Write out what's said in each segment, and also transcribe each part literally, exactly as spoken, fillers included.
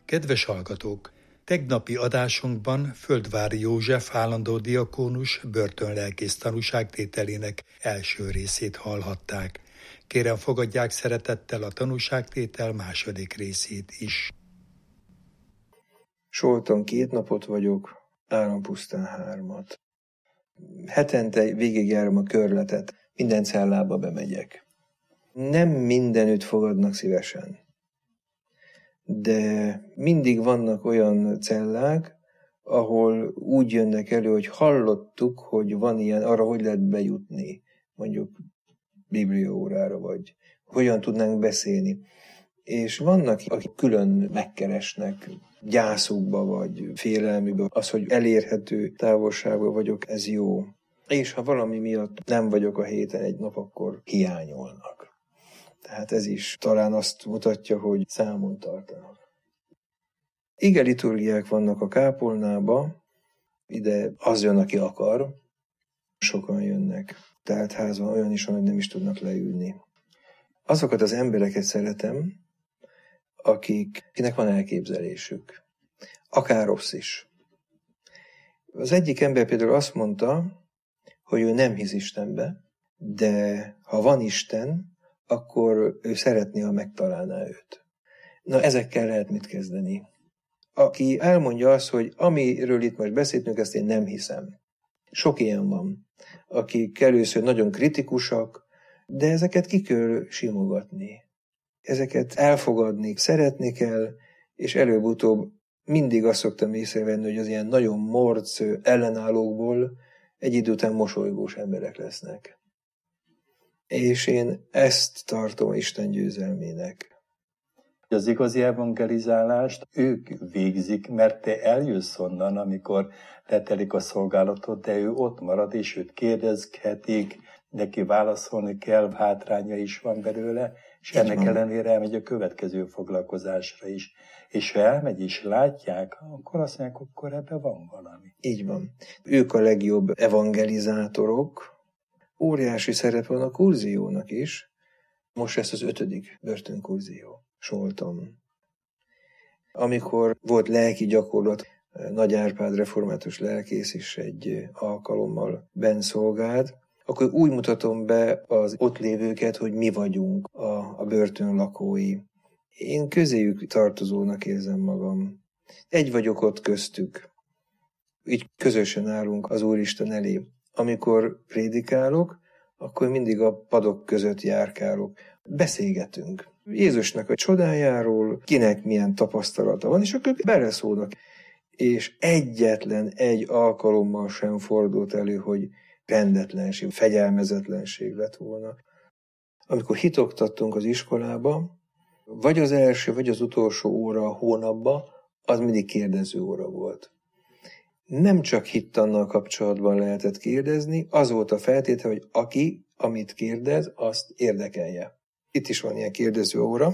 Kedves hallgatók! Tegnapi adásunkban Földváry József állandó diakónus börtönlelkész tanúságtételének első részét hallhatták. Kérem, fogadják szeretettel a tanúságtétel második részét is. Solton két napot vagyok, Árampusztán hármat. Hetente végigjárom a körletet, minden cellába bemegyek. Nem mindenütt fogadnak szívesen, de mindig vannak olyan cellák, ahol úgy jönnek elő, hogy hallottuk, hogy van ilyen, arra hogy lehet bejutni, mondjuk bibliaórára, vagy hogyan tudnánk beszélni. És vannak, akik külön megkeresnek gyászukba, vagy félelműbe, az, hogy elérhető távolságban vagyok, ez jó. És ha valami miatt nem vagyok a héten egy nap, akkor hiányolnak. Tehát ez is talán azt mutatja, hogy számon tartanak. Ige liturgiák vannak a kápolnába, ide az jön, aki akar. Sokan jönnek. Tehát házban olyan is van, hogy nem is tudnak leülni. Azokat az embereket szeretem, akiknek van elképzelésük. Akár rossz is. Az egyik ember például azt mondta, hogy ő nem hisz Istenbe, de ha van Isten, akkor ő szeretné, ha megtalálná őt. Na, ezekkel lehet mit kezdeni. Aki elmondja azt, hogy amiről itt most beszéltünk, ezt én nem hiszem. Sok ilyen van, akik először nagyon kritikusak, de ezeket ki kell simogatni. Ezeket elfogadni, szeretni kell, és előbb-utóbb mindig azt szoktam észrevenni, hogy az ilyen nagyon morc ellenállókból egy idő után mosolygós emberek lesznek. És én ezt tartom Isten győzelmének. Az igazi evangelizálást ők végzik, mert te eljössz onnan, amikor letelik a szolgálatot, de ő ott marad, és őt kérdezhetik, neki válaszolni kell, hátránya is van belőle, és így ennek van. Ellenére elmegy a következő foglalkozásra is. És ha elmegy és látják, akkor azt mondják, akkor ebben van valami. Így van. Ők a legjobb evangelizátorok. Óriási szerep van a kurziónak is. Most lesz az ötödik börtönkurzió. Solton. Amikor volt lelki gyakorlat, Nagy Árpád református lelkész is egy alkalommal benn szolgált, akkor úgy mutatom be az ott lévőket, hogy mi vagyunk a, a börtön lakói. Én közéjük tartozónak érzem magam. Egy vagyok ott köztük. Így közösen állunk az Úristen elé. Amikor prédikálok, akkor mindig a padok között járkálok. Beszélgetünk. Jézusnak a csodájáról, kinek milyen tapasztalata van, és akkor beleszólnak. És egyetlen egy alkalommal sem fordult elő, hogy rendetlenség, fegyelmezetlenség lett volna. Amikor hitoktattunk az iskolába, vagy az első, vagy az utolsó óra a hónapban, az mindig kérdező óra volt. Nem csak hittannal kapcsolatban lehetett kérdezni, az volt a feltétel, hogy aki, amit kérdez, azt érdekelje. Itt is van ilyen kérdező óra.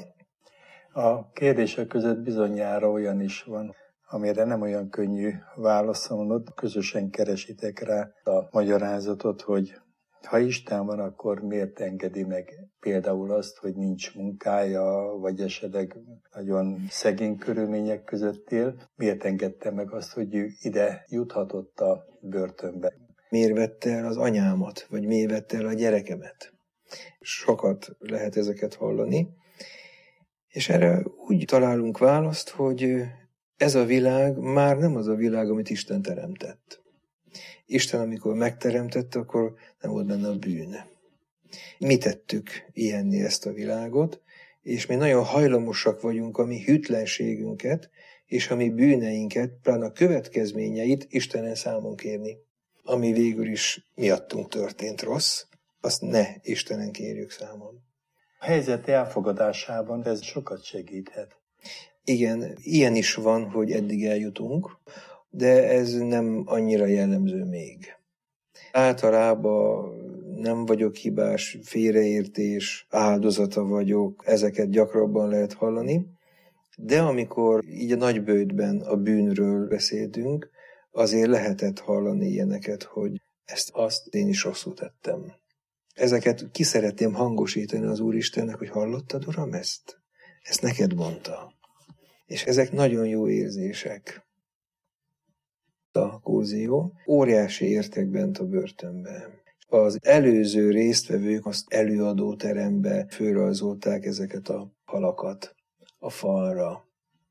A kérdések között bizonyára olyan is van, amire nem olyan könnyű válaszolnod. Közösen keresitek rá a magyarázatot, hogy ha Isten van, akkor miért engedi meg például azt, hogy nincs munkája, vagy esetleg nagyon szegény körülmények között él? Miért engedte meg azt, hogy ő ide juthatott a börtönbe? Miért vette el az anyámat, vagy miért vette el a gyerekemet? Sokat lehet ezeket hallani. És erre úgy találunk választ, hogy ez a világ már nem az a világ, amit Isten teremtett. Isten, amikor megteremtette, akkor nem volt benne a bűn. Mi tettük ilyenni ezt a világot, és mi nagyon hajlamosak vagyunk a mi hűtlenségünket, és a mi bűneinket, pláne a következményeit Istenen számon kérni. Ami végül is miattunk történt rossz, azt ne Istenen kérjük számon. A helyzet elfogadásában ez sokat segíthet. Igen, ilyen is van, hogy eddig eljutunk, de ez nem annyira jellemző még. Általában nem vagyok hibás, félreértés, áldozata vagyok, ezeket gyakrabban lehet hallani, de amikor így a nagyböjtben a bűnről beszéltünk, azért lehetett hallani ilyeneket, hogy ezt azt én is rosszul tettem. Ezeket ki szeretném hangosítani az Úristennek, hogy hallottad, Uram, ezt? Ezt neked mondta. És ezek nagyon jó érzések. A kurzió óriási értek bent a börtönben. Az előző résztvevők azt előadóterembe fölrajzolták ezeket a halakat a falra.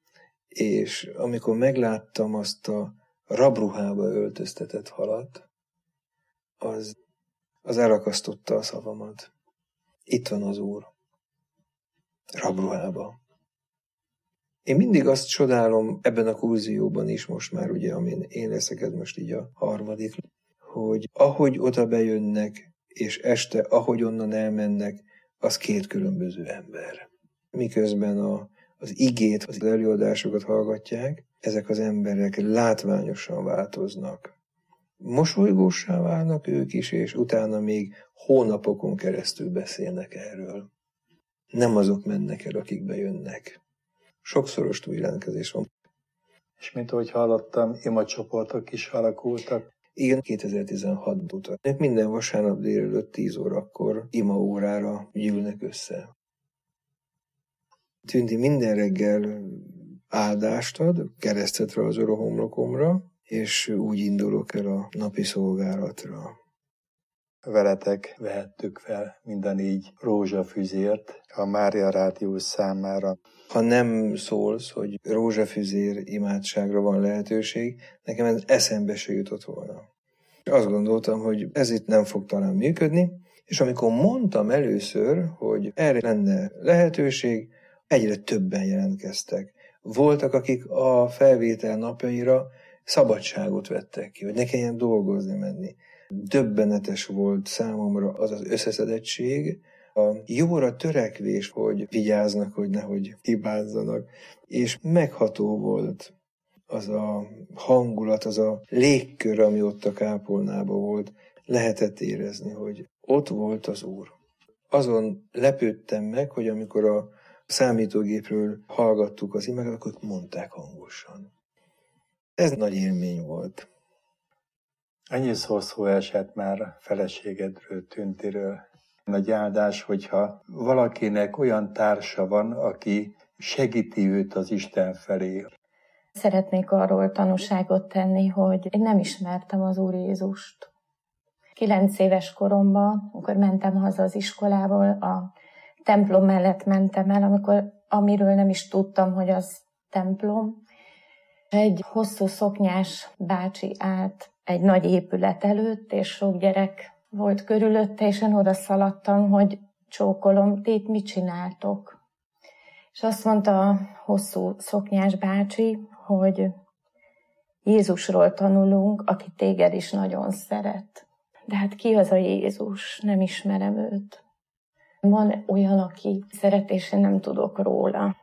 És amikor megláttam azt a rabruhába öltöztetett halat, az, az elakasztotta a szavamat. Itt van az Úr. Rabruhába. Én mindig azt csodálom ebben a kurzióban is most már, ugye, amin én leszek, ez most így a harmadik, hogy ahogy oda bejönnek, és este, ahogy onnan elmennek, az két különböző ember. Miközben a, az igét, az előadásokat hallgatják, ezek az emberek látványosan változnak. Mosolygóssá válnak ők is, és utána még hónapokon keresztül beszélnek erről. Nem azok mennek el, akik bejönnek. Sokszoros túljelentkezés van. És mint ahogy hallottam, imacsoportok is alakultak. Igen, kétezer-tizenhat óta. Minden vasárnap délelőtt tíz órakor imaórára gyűlnek össze. Tünti minden reggel áldást ad, keresztet rajzol a homlokomra, és úgy indulok el a napi szolgálatra. Veletek vehettük fel minden így rózsafüzért a Mária Rádiós számára. Ha nem szólsz, hogy rózsafüzér imádságra van lehetőség, nekem ez eszembe se jutott volna. Azt gondoltam, hogy ez itt nem fog talán működni, és amikor mondtam először, hogy erre lenne lehetőség, egyre többen jelentkeztek. Voltak, akik a felvétel napjaira szabadságot vettek ki, hogy ne kelljen dolgozni menni. Döbbenetes volt számomra az az összeszedettség, a jóra törekvés, hogy vigyáznak, hogy nehogy hibázzanak, és megható volt az a hangulat, az a légkör, ami ott a kápolnában volt. Lehetett érezni, hogy ott volt az Úr. Azon lepődtem meg, hogy amikor a számítógépről hallgattuk az imákat, akkor mondták hangosan. Ez nagy élmény volt. Annyiszor szó esett már feleségedről, Tüntiről. Nagy áldás, hogyha valakinek olyan társa van, aki segíti őt az Isten felé. Szeretnék arról tanúságot tenni, hogy én nem ismertem az Úr Jézust. Kilenc éves koromban, amikor mentem haza az iskolából, a templom mellett mentem el, amikor, amiről nem is tudtam, hogy az templom. Egy hosszú szoknyás bácsi állt egy nagy épület előtt, és sok gyerek volt körülötte, és én oda szaladtam, hogy csókolom, ti itt mit csináltok? És azt mondta a hosszú szoknyás bácsi, hogy Jézusról tanulunk, aki téged is nagyon szeret. De hát ki az a Jézus? Nem ismerem őt. Van olyan, aki szeret, és én nem tudok róla.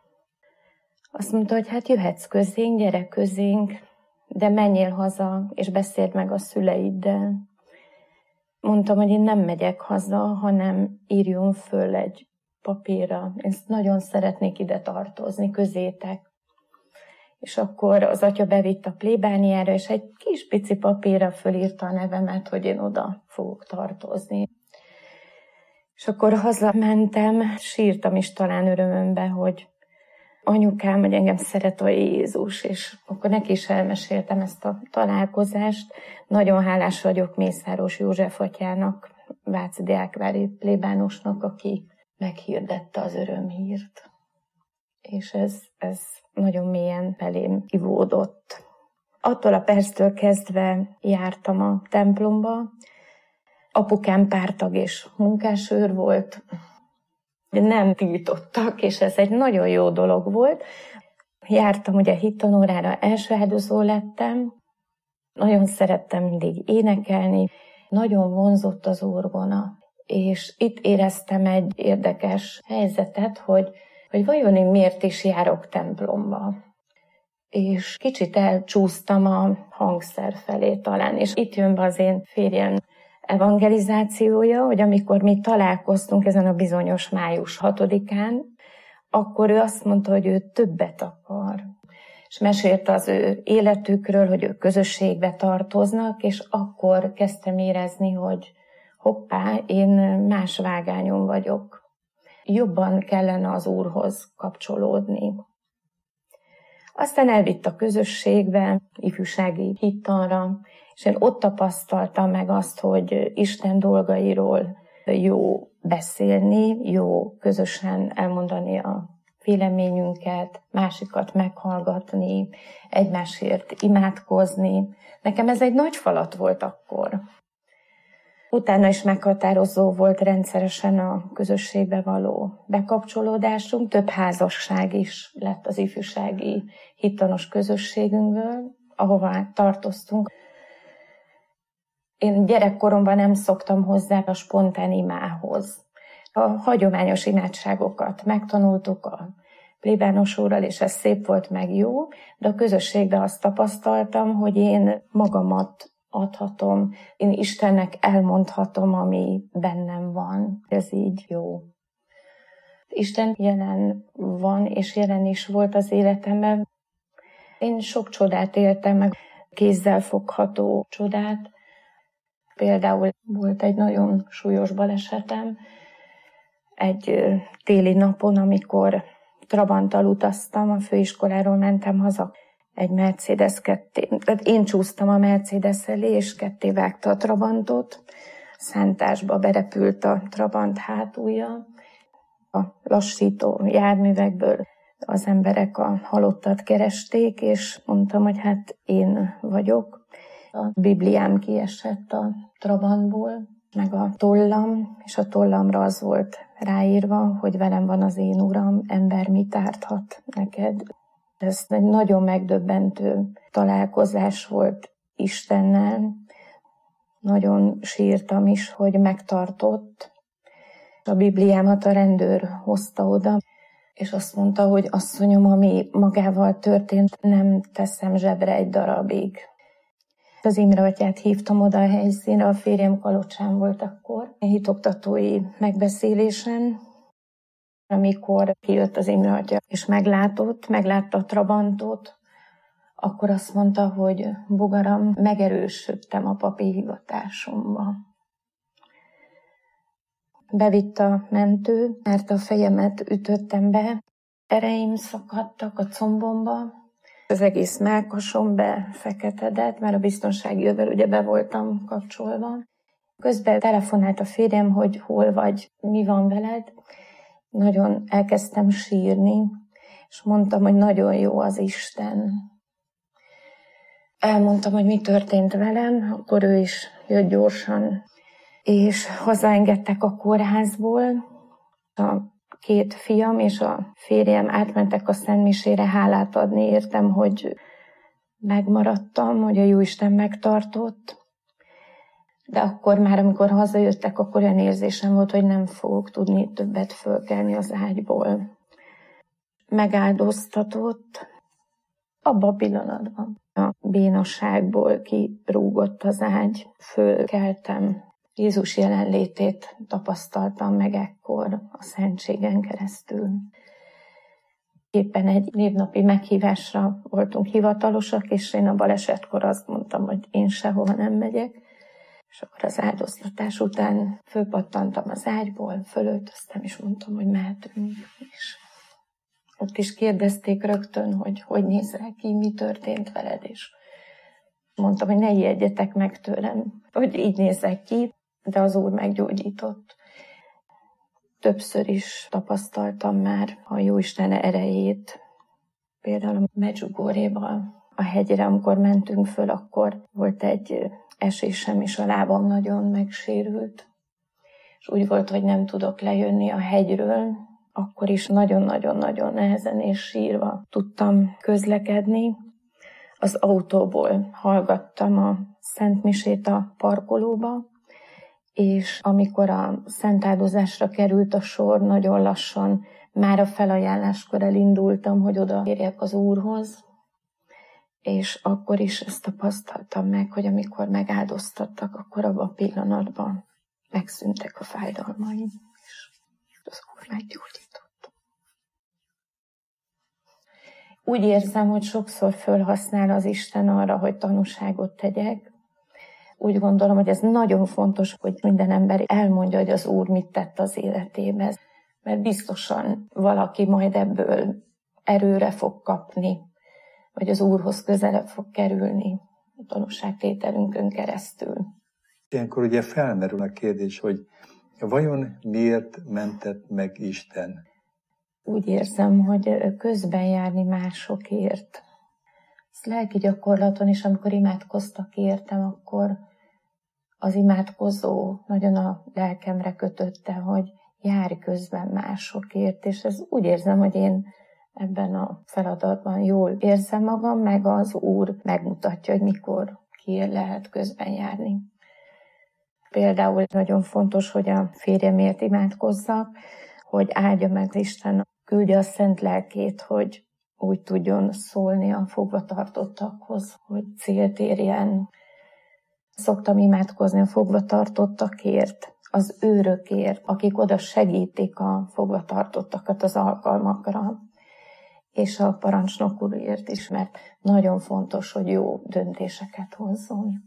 Azt mondta, hogy hát jöhetsz közénk, gyere közénk, de menjél haza, és beszéld meg a szüleiddel. Mondtam, hogy én nem megyek haza, hanem írjon föl egy papírra. Én nagyon szeretnék ide tartozni, közétek. És akkor az atya bevitt a plébániára, és egy kis pici papírra fölírta a nevemet, hogy én oda fogok tartozni. És akkor hazamentem, sírtam is talán örömömbe, hogy anyukám, hogy engem szeret a Jézus, és akkor neki is elmeséltem ezt a találkozást. Nagyon hálás vagyok Mészáros József atyának, váci diákvári plébánosnak, aki meghirdette az örömhírt. És ez, ez nagyon mélyen belém ivódott. Attól a perctől kezdve jártam a templomba. Apukám pártag és munkásőr volt, nem tiltottak, és ez egy nagyon jó dolog volt. Jártam ugye hittanórára, első áldozó lettem, nagyon szerettem mindig énekelni, nagyon vonzott az orgona, és itt éreztem egy érdekes helyzetet, hogy, hogy vajon én miért is járok templomba. És kicsit elcsúsztam a hangszer felé talán, és itt jön be az én férjem evangelizációja, hogy amikor mi találkoztunk ezen a bizonyos május hatodikán, akkor ő azt mondta, hogy ő többet akar. És mesélte az ő életükről, hogy ők közösségbe tartoznak, és akkor kezdtem érezni, hogy hoppá, én más vágányon vagyok. Jobban kellene az Úrhoz kapcsolódni. Aztán elvitt a közösségbe, ifjúsági hittanra, és én ott tapasztaltam meg azt, hogy Isten dolgairól jó beszélni, jó közösen elmondani a véleményünket, másikat meghallgatni, egymásért imádkozni. Nekem ez egy nagy falat volt akkor. Utána is meghatározó volt rendszeresen a közösségbe való bekapcsolódásunk. Több házasság is lett az ifjúsági hittanos közösségünkből, ahová tartoztunk. Én gyerekkoromban nem szoktam hozzá a spontán imához. A hagyományos imádságokat megtanultuk a plébános úrral, és ez szép volt, meg jó, de a közösségben azt tapasztaltam, hogy én magamat adhatom, én Istennek elmondhatom, ami bennem van. Ez így jó. Isten jelen van, és jelen is volt az életemben. Én sok csodát éltem meg, kézzel fogható csodát. Például volt egy nagyon súlyos balesetem, egy téli napon, amikor Trabanttal utaztam, a főiskoláról mentem haza. Egy Mercedes ketté, tehát én csúsztam a Mercedes elé, és ketté vágta a Trabantot. Szántásba berepült a Trabant hátulja. A lassító járművekből az emberek a halottat keresték, és mondtam, hogy hát én vagyok. A Bibliám kiesett a Trabantból, meg a tollam, és a tollamra az volt ráírva, hogy velem van az én Uram, ember mit árthat neked. Ez egy nagyon megdöbbentő találkozás volt Istennel. Nagyon sírtam is, hogy megtartott. A Bibliámat a rendőr hozta oda, és azt mondta, hogy asszonyom, ami magával történt, nem teszem zsebre egy darabig. Az Imre atyát hívtam oda a helyszínre, a férjem Kalocsán volt akkor, a hitoktatói megbeszélésen, amikor kijött az Imre atya, és meglátott, meglátta a Trabantot, akkor azt mondta, hogy bogaram, megerősödtem a papi hivatásomba. Bevitt a mentő, mert a fejemet ütöttem be, ereim szakadtak a combomba, az egész mellkasom befeketedett, mert a biztonsági övel ugye be voltam kapcsolva. Közben telefonált a férjem, hogy hol vagy, mi van veled. Nagyon elkezdtem sírni, és mondtam, hogy nagyon jó az Isten. Elmondtam, hogy mi történt velem, akkor ő is jött gyorsan, és hazaengedtek a kórházból. A két fiam és a férjem átmentek a szentmisére hálát adni, értem, hogy megmaradtam, hogy a Jóisten megtartott. De akkor már, amikor hazajöttek, akkor olyan érzésem volt, hogy nem fogok tudni többet fölkelni az ágyból. Megáldoztatott. Abban a pillanatban a bénaságból kirúgott az ágy, fölkeltem. Jézus jelenlétét tapasztaltam meg ekkor a szentségen keresztül. Éppen egy névnapi meghívásra voltunk hivatalosak, és én a balesetkor azt mondtam, hogy én sehova nem megyek. És akkor az áldoztatás után fölpattantam az ágyból, fölöltöztem, és mondtam, hogy mehetünk. És ott is kérdezték rögtön, hogy hogy nézel ki, mi történt veled, és mondtam, hogy ne ijedjetek meg tőlem, hogy így nézek ki, de az Úr meggyógyított. Többször is tapasztaltam már a Jóisten erejét. Például a Medjugorjéval a hegyre, amikor mentünk föl, akkor volt egy esésem, és a lábam nagyon megsérült. És úgy volt, hogy nem tudok lejönni a hegyről. Akkor is nagyon-nagyon-nagyon nehezen és sírva tudtam közlekedni. Az autóból hallgattam a szentmisét a parkolóba, és amikor a szentáldozásra került a sor, nagyon lassan már a felajánláskor elindultam, hogy oda érjek az Úrhoz, és akkor is ezt tapasztaltam meg, hogy amikor megáldoztattak, akkor abban a pillanatban megszűntek a fájdalmaim, és az Úr meggyógyított. Úgy érzem, hogy sokszor fölhasznál az Isten arra, hogy tanúságot tegyek. Úgy gondolom, hogy ez nagyon fontos, hogy minden ember elmondja, hogy az Úr mit tett az életében. Mert biztosan valaki majd ebből erőre fog kapni, hogy az Úrhoz közelebb fog kerülni a tanúságtételünkön keresztül. Ilyenkor ugye felmerül a kérdés, hogy vajon miért mentett meg Isten? Úgy érzem, hogy közben járni másokért. Ez lelki gyakorlaton is, amikor imádkoztak értem, akkor az imádkozó nagyon a lelkemre kötötte, hogy járj közben másokért, és ez úgy érzem, hogy én ebben a feladatban jól érzem magam, meg az Úr megmutatja, hogy mikor kiért lehet közben járni. Például nagyon fontos, hogy a férjemért imádkozzak, hogy áldja meg Isten, küldje a szent lelkét, hogy úgy tudjon szólni a fogvatartottakhoz, hogy célt érjen. Szoktam imádkozni a fogvatartottakért, az őrökért, akik oda segítik a fogvatartottakat az alkalmakra, és a parancsnok úrért is, mert nagyon fontos, hogy jó döntéseket hozzon.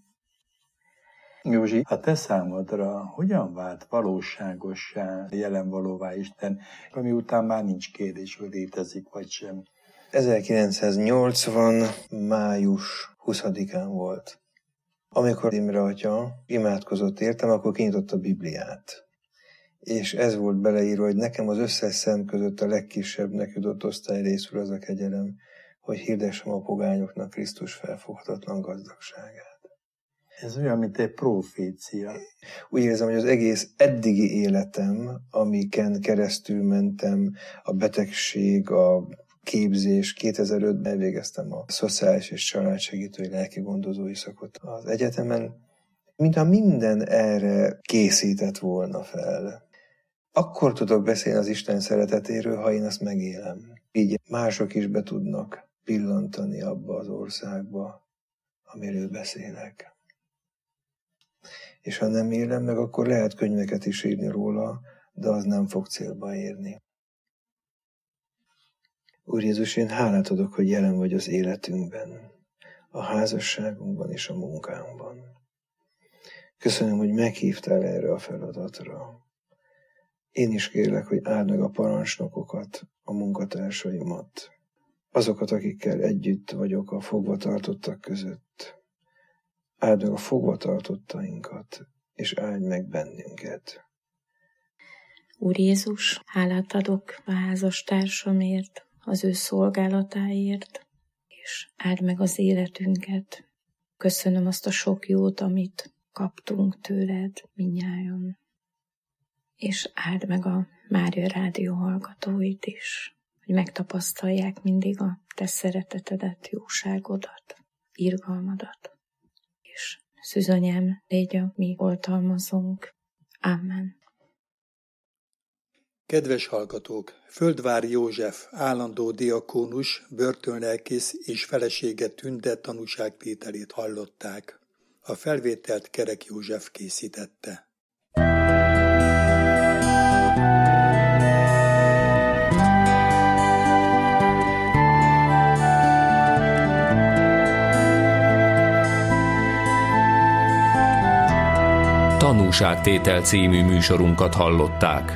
Józsi, a te számodra hogyan vált valóságossá, jelenvalóvá Isten, ami után már nincs kérdés, hogy létezik vagy sem? ezerkilencszáznyolcvan. május huszadikán volt. Amikor Imre atya imádkozott értem, akkor kinyitotta a Bibliát. És ez volt beleírva, hogy nekem az összes szent között a legkisebbnek jutott osztályrészül az a kegyelem, hogy hirdessem a pogányoknak Krisztus felfoghatatlan gazdagságát. Ez olyan, mint egy profécia. Úgy érzem, hogy az egész eddigi életem, amiken keresztül mentem, a betegség, a képzés, kétezer-ötben elvégeztem a szociális és családsegítői lelki gondozói szakot az egyetemen, mintha minden erre készített volna fel. Akkor tudok beszélni az Isten szeretetéről, ha én azt megélem. Így mások is be tudnak pillantani abba az országba, amiről beszélek. És ha nem élem meg, akkor lehet könyveket is írni róla, de az nem fog célba érni. Úr Jézus, én hálát adok, hogy jelen vagy az életünkben, a házasságunkban és a munkánkban. Köszönöm, hogy meghívtál erre a feladatra. Én is kérlek, hogy áld meg a parancsnokokat, a munkatársaimat, azokat, akikkel együtt vagyok a fogvatartottak között. Áld meg a fogvatartottainkat, és áldj meg bennünket. Úr Jézus, hálát adok a házastársamért, az ő szolgálatáért, és áld meg az életünket. Köszönöm azt a sok jót, amit kaptunk tőled mindnyájan. És áld meg a Mária Rádió hallgatóit is, hogy megtapasztalják mindig a te szeretetedet, jóságodat, irgalmadat. És szűzanyám, légy a mi oltalmazónk. Amen. Kedves hallgatók! Földváry József állandó diakónus, börtönlelkész és felesége Tünde tanúságtételét hallották. A felvételt Kerek József készítette. Tanúságtétel című műsorunkat hallották.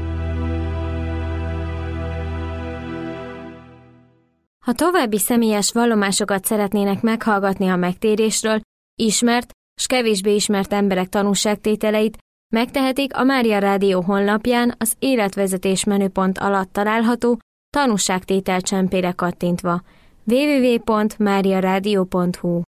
Ha további személyes vallomásokat szeretnének meghallgatni a megtérésről, ismert s kevésbé ismert emberek tanúságtételeit, megtehetik a Mária Rádió honlapján az életvezetés menüpont alatt található tanúságtétel csempére kattintva. double-u double-u double-u pont mária rádió pont hu